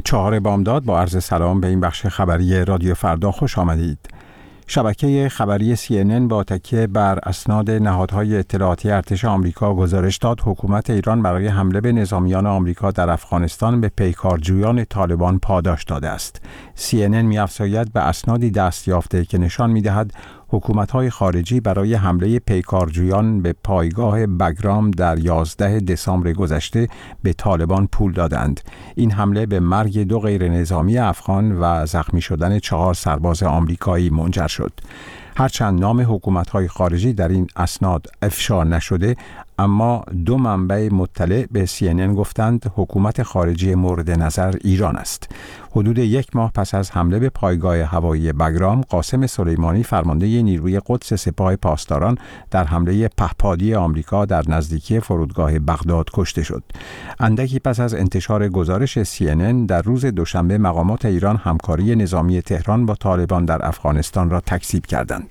4 بامداد با عرض سلام به این بخش خبری رادیو فردا خوش آمدید. شبکه خبری CNN با تکیه بر اسناد نهادهای اطلاعاتی ارتش آمریکا گزارش داد حکومت ایران برای حمله به نظامیان آمریکا در افغانستان به پیکارجویان طالبان پاداش داده است. CNN می‌افزاید به اسنادی دست یافته که نشان می‌دهد حکومت‌های خارجی برای حمله پیکارجویان به پایگاه بگرام در 11 دسامبر گذشته به طالبان پول دادند. این حمله به مرگ 2 غیر نظامی افغان و زخمی شدن 4 سرباز آمریکایی منجر شد. هرچند نام حکومت‌های خارجی در این اسناد افشا نشده، اما 2 منبع مطلع به CNN گفتند حکومت خارجی مورد نظر ایران است. حدود 1 ماه پس از حمله به پایگاه هوایی بگرام، قاسم سلیمانی فرمانده نیروی قدس سپاه پاسداران در حمله پهپادی آمریکا در نزدیکی فرودگاه بغداد کشته شد. اندکی پس از انتشار گزارش CNN در روز دوشنبه مقامات ایران همکاری نظامی تهران با طالبان در افغانستان را تکذیب کردند.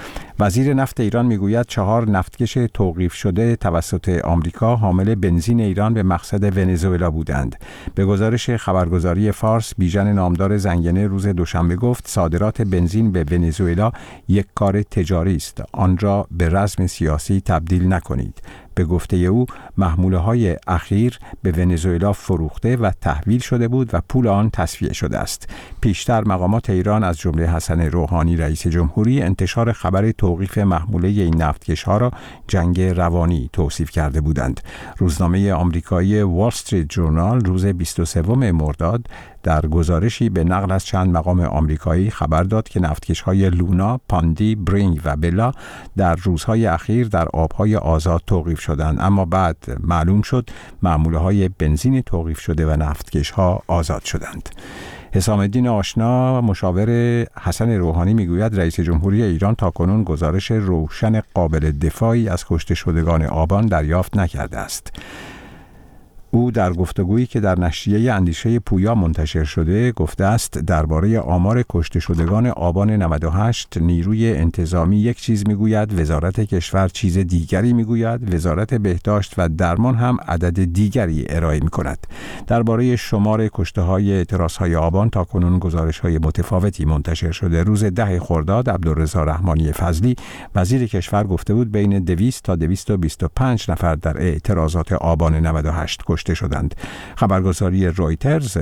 وزیر نفت ایران میگوید 4 نفتکش توقیف شده توسط آمریکا حامل بنزین ایران به مقصد ونزوئلا بودند. به گزارش خبرگزاری فارس، بیژن نامدار زنگنه روز دوشنبه گفت صادرات بنزین به ونزوئلا یک کار تجاری است، آن را به رزم سیاسی تبدیل نکنید. به گفته او محموله‌های اخیر به ونزوئلا فروخته و تحویل شده بود و پول آن تصفیه شده است. پیشتر مقامات ایران از جمله حسن روحانی رئیس جمهوری انتشار خبر توقیف محموله این نفتکش‌ها را جنگ روانی توصیف کرده بودند. روزنامه آمریکایی وال استریت جورنال روز 23 مرداد در گزارشی به نقل از چند مقام آمریکایی خبر داد که نفتکش‌های لونا، پاندی، برینگ و بلا در روزهای اخیر در آبهای آزاد توقیف شدند، اما بعد معلوم شد محموله‌های بنزین توقیف شده و نفتکش‌ها آزاد شدند. حسام الدین آشنا مشاور حسن روحانی میگوید رئیس جمهوری ایران تاکنون گزارش روشن قابل دفاعی از کشته شدگان آبان دریافت نکرده است. او در گفتگویی که در نشریه اندیشه پویا منتشر شده گفته است درباره آمار کشته شدگان آبان 98 نیروی انتظامی یک چیز میگوید، وزارت کشور چیز دیگری میگوید، وزارت بهداشت و درمان هم عدد دیگری ارائه میکند. درباره شمار کشته‌های اعتراض‌های آبان تاکنون گزارش‌های متفاوتی منتشر شده. روز 10 خرداد عبدالرضا رحمانی فضلی وزیر کشور گفته بود بین 200 تا 225 نفر در اعتراضات آبان 98 کشته شدند. خبرگزاری رویترز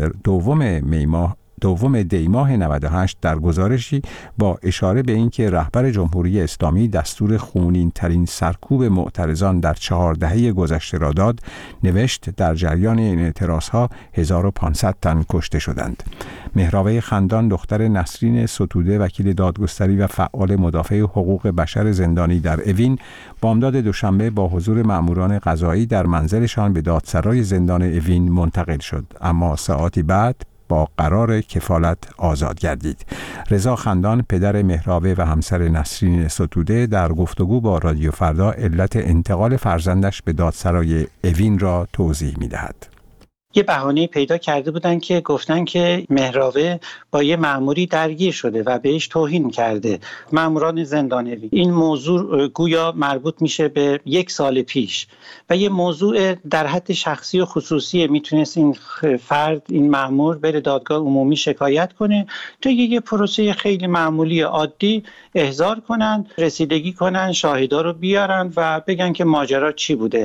دوم دی ماه 98 در گزارشی با اشاره به اینکه رهبر جمهوری اسلامی دستور خونین ترین سرکوب معترضان در 4 دهه گذشته را داد، نوشت در جریان این اعتراضها 1500 تن کشته شدند. مهراوه خندان دختر نسرین ستوده وکیل دادگستری و فعال مدافع حقوق بشر زندانی در اوین بامداد دوشنبه با حضور مأموران قضایی در منزلشان به دادسرای زندان اوین منتقل شد، اما ساعاتی بعد با قرار کفالت آزاد گردید. رضا خندان پدر مهراوه و همسر نسرین ستوده در گفتگو با رادیو فردا علت انتقال فرزندش به دادسرای اوین را توضیح می‌دهد. یه بهانه پیدا کرده بودن که گفتن که مهراوه با یه مأموری درگیر شده و بهش توهین کرده. مأموران زندان اوین. این موضوع گویا مربوط میشه به 1 سال پیش و یه موضوع در حد شخصی و خصوصی. میتونست این فرد، این مأمور بره دادگاه عمومی شکایت کنه، تو یه پروسه خیلی معمولی عادی احضار کنن، رسیدگی کنن، شاهدا رو بیارن و بگن که ماجرا چی بوده.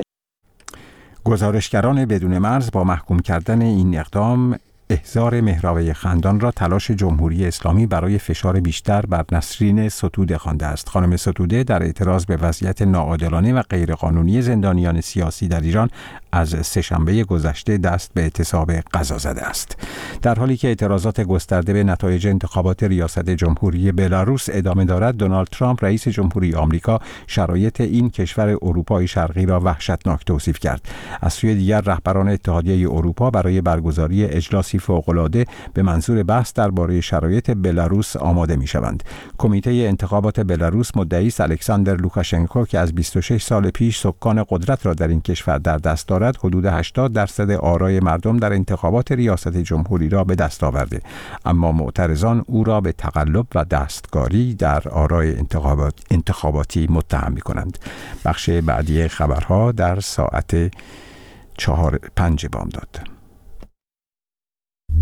گزارشگران بدون مرز با محکوم کردن این اقدام احضار مهراوه خندان را تلاش جمهوری اسلامی برای فشار بیشتر بر نسرین ستوده خوانده است. خانم ستوده در اعتراض به وضعیت ناعادلانه و غیرقانونی زندانیان سیاسی در ایران از سه‌شنبه گذشته دست به اعتصاب قضا زده است. در حالی که اعتراضات گسترده به نتایج انتخابات ریاست جمهوری بلاروس ادامه دارد، دونالد ترامپ رئیس جمهوری آمریکا شرایط این کشور اروپای شرقی را وحشتناک توصیف کرد. از سوی دیگر رهبران اتحادیه اروپا برای برگزاری اجلاسی فوق‌العاده به منظور بحث درباره شرایط بلاروس آماده می‌شوند. کمیته انتخابات بلاروس مدعی است الکساندر لوکاشنکو که از 26 سال پیش سکان قدرت را در این کشور در دست دارد، حدود 80% آرای مردم در انتخابات ریاست جمهوری را به دست آورده، اما معترضان او را به تقلب و دستکاری در آرای انتخاباتی متهم می‌کنند. بخش بعدی خبرها در ساعت 4-5 بامداد.